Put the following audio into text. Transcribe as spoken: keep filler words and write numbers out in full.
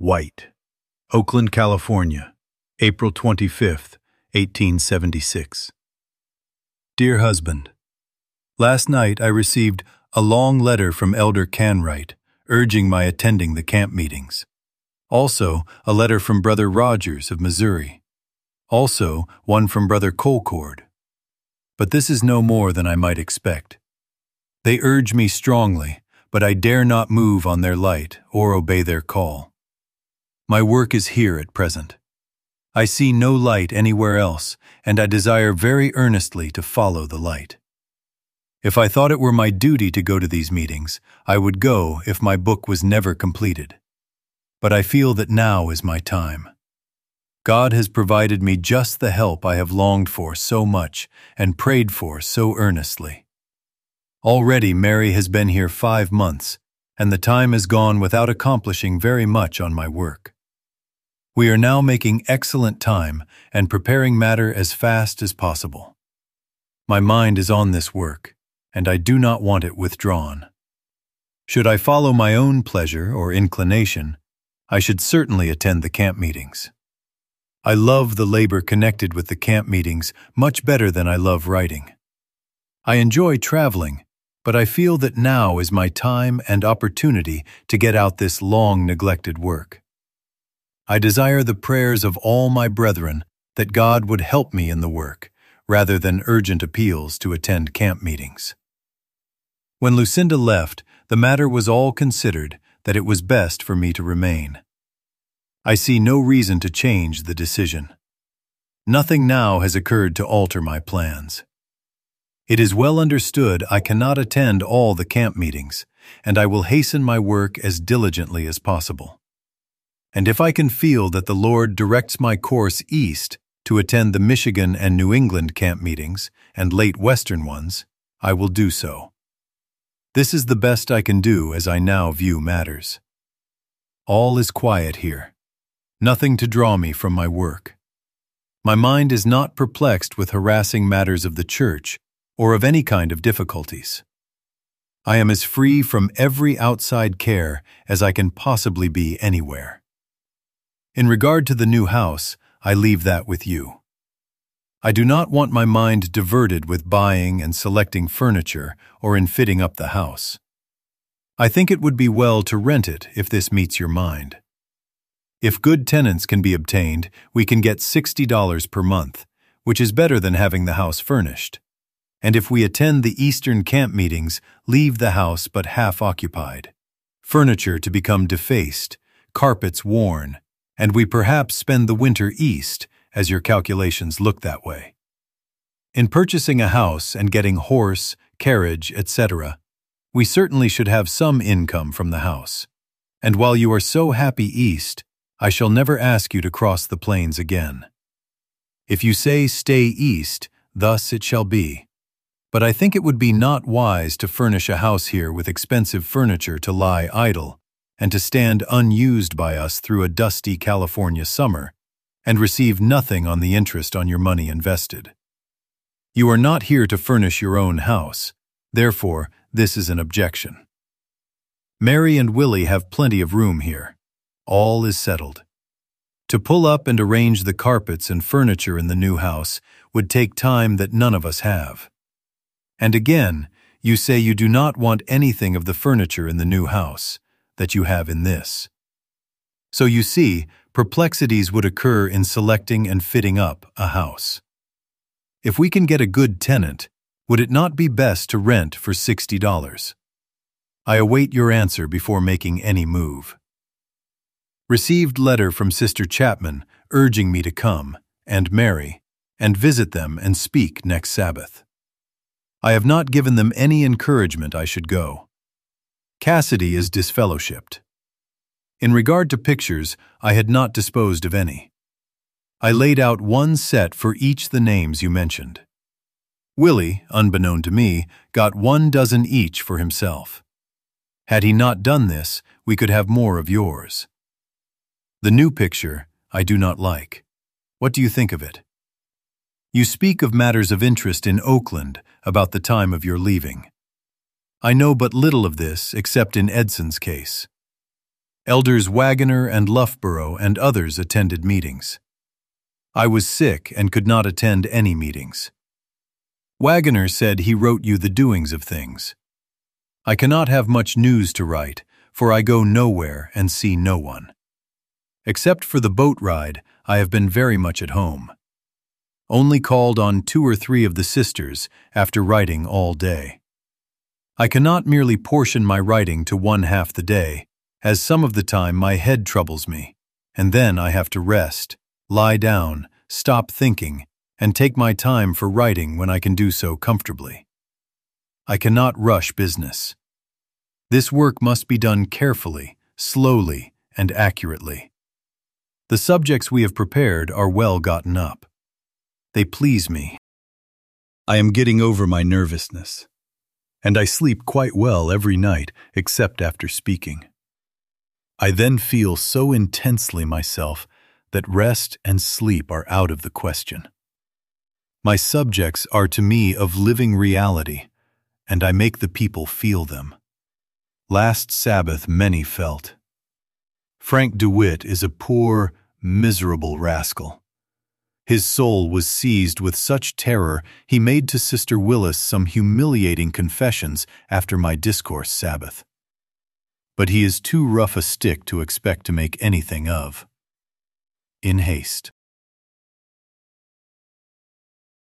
White, Oakland, California, April twenty-fifth, eighteen seventy-six. Dear Husband, last night I received a long letter from Elder Canwright urging my attending the camp meetings. Also, a letter from Brother Rogers of Missouri. Also, one from Brother Colcord. But this is no more than I might expect. They urge me strongly, but I dare not move on their light or obey their call. My work is here at present. I see no light anywhere else, and I desire very earnestly to follow the light. If I thought it were my duty to go to these meetings, I would go if my book was never completed. But I feel that now is my time. God has provided me just the help I have longed for so much and prayed for so earnestly. Already Mary has been here five months, and the time has gone without accomplishing very much on my work. We are now making excellent time and preparing matter as fast as possible. My mind is on this work, and I do not want it withdrawn. Should I follow my own pleasure or inclination, I should certainly attend the camp meetings. I love the labor connected with the camp meetings much better than I love writing. I enjoy traveling, but I feel that now is my time and opportunity to get out this long-neglected work. I desire the prayers of all my brethren that God would help me in the work, rather than urgent appeals to attend camp meetings. When Lucinda left, the matter was all considered that it was best for me to remain. I see no reason to change the decision. Nothing now has occurred to alter my plans. It is well understood I cannot attend all the camp meetings, and I will hasten my work as diligently as possible. And if I can feel that the Lord directs my course east to attend the Michigan and New England camp meetings and late Western ones, I will do so. This is the best I can do as I now view matters. All is quiet here. Nothing to draw me from my work. My mind is not perplexed with harassing matters of the church or of any kind of difficulties. I am as free from every outside care as I can possibly be anywhere. In regard to the new house, I leave that with you. I do not want my mind diverted with buying and selecting furniture or in fitting up the house. I think it would be well to rent it if this meets your mind. If good tenants can be obtained, we can get sixty dollars per month, which is better than having the house furnished. And if we attend the Eastern camp meetings, leave the house but half occupied, furniture to become defaced, carpets worn, and we perhaps spend the winter east, as your calculations look that way. In purchasing a house and getting horse, carriage, et cetera, we certainly should have some income from the house. And while you are so happy east, I shall never ask you to cross the plains again. If you say stay east, thus it shall be. But I think it would be not wise to furnish a house here with expensive furniture to lie idle, and to stand unused by us through a dusty California summer, and receive nothing on the interest on your money invested. You are not here to furnish your own house, therefore this is an objection. Mary and Willie have plenty of room here. All is settled. To pull up and arrange the carpets and furniture in the new house would take time that none of us have. And again, you say you do not want anything of the furniture in the new house that you have in this. So you see, perplexities would occur in selecting and fitting up a house. If we can get a good tenant, would it not be best to rent for sixty dollars? I await your answer before making any move. Received letter from Sister Chapman urging me to come, and Mary, and visit them and speak next Sabbath. I have not given them any encouragement I should go. Cassidy is disfellowshipped. In regard to pictures, I had not disposed of any. I laid out one set for each the names you mentioned. Willie, unbeknown to me, got one dozen each for himself. Had he not done this, we could have more of yours. The new picture I do not like. What do you think of it? You speak of matters of interest in Oakland about the time of your leaving. I know but little of this except in Edson's case. Elders Wagoner and Loughborough and others attended meetings. I was sick and could not attend any meetings. Wagoner said he wrote you the doings of things. I cannot have much news to write, for I go nowhere and see no one. Except for the boat ride, I have been very much at home. Only called on two or three of the sisters after writing all day. I cannot merely portion my writing to one half the day, as some of the time my head troubles me, and then I have to rest, lie down, stop thinking, and take my time for writing when I can do so comfortably. I cannot rush business. This work must be done carefully, slowly, and accurately. The subjects we have prepared are well gotten up. They please me. I am getting over my nervousness, and I sleep quite well every night except after speaking. I then feel so intensely myself that rest and sleep are out of the question. My subjects are to me of living reality, and I make the people feel them. Last Sabbath many felt. Frank DeWitt is a poor, miserable rascal. His soul was seized with such terror he made to Sister Willis some humiliating confessions after my discourse Sabbath. But he is too rough a stick to expect to make anything of. In haste.